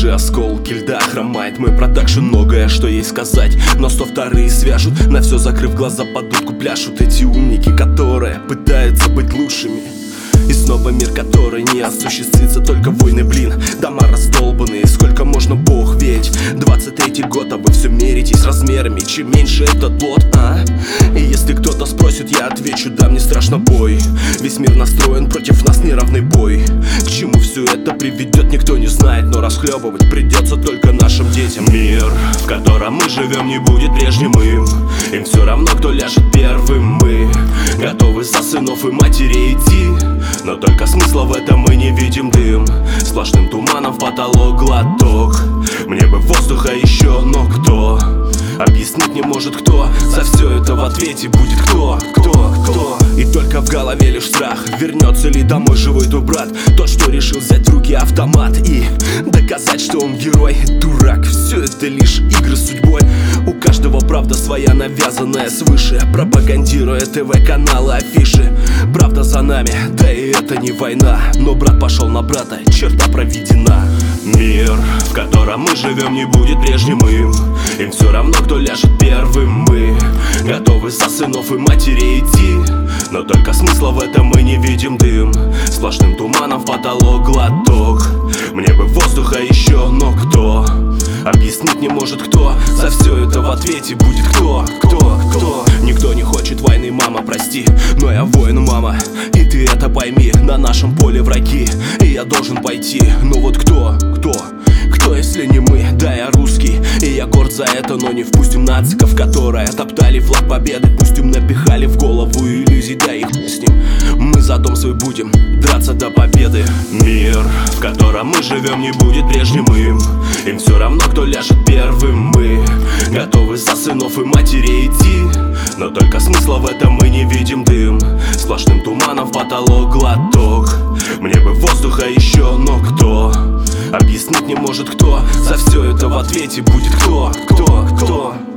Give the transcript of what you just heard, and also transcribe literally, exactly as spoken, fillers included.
души осколки льда хромает мой продакшн, многое что ей сказать, но сто вторые свяжут, на все закрыв глаза под дудку пляшут эти умники, которые пытаются быть лучшими. И снова мир, который не осуществится, только войны, блин, дома раздолбанные. Сколько можно, бог ведь двадцать третий год, а вы все меритесь размерами. Чем меньше этот лот, а? И если кто-то спросит, я отвечу: да, мне страшно бой. Весь мир настроен против нас, неравный бой. К чему все это приведет, никто не знает, но расхлебывать придется только нашим детям. Мир, в котором мы живем, не будет прежним им. Им все равно, кто ляжет первым. Мы готовы за сынов и матерей идти, но только смысла в этом мы не видим. Дым сплошным туманом в потолок глоток. Мне бы воздуха еще, но кто объяснить не может, кто за все это в ответе будет? Кто, кто, кто? И только в голове лишь страх, вернется ли домой живой твой брат, тот, что решил взять в руки автомат и доказать, что он герой. Дурак, все это лишь игры с судьбой. У каждого правда своя, навязанная свыше, пропагандируя ТВ-каналы, афиши. Правда за нами, да и это не война, но брат пошел на брата, черта проведена. Мир, в котором мы живем, не будет прежним им. Им все равно, кто ляжет первым. Мы готовы за сынов и матерей идти, но только смысла в этом мы не видим. Дым сплошным туманом в потолок глоток. Мне бы воздуха еще, но кто объяснить не может, кто за все это в ответе будет? Кто, кто, кто? Никто не хочет войны, мама, прости, но я воин, мама, и ты это пойми. На нашем поле враги, и я должен пойти. Но вот кто, кто, кто, если не мы? Да, я русский, и я горд за это, но не впустим нациков, которые топтали флаг победы. Пусть им напихали в голову иллюзий, да их с ним. Мы за дом свой будем драться до победы. Мир, в котором мы живем, не будет прежним им. Им все равно, кто ляжет первым. Мы готовы за сынов и матерей идти, но только смысла в этом мы не видим. Дым сплошным туманом в потолок глоток. Мне бы воздуха еще, но кто объяснить не может, кто за все это в ответе будет? Кто, кто, кто?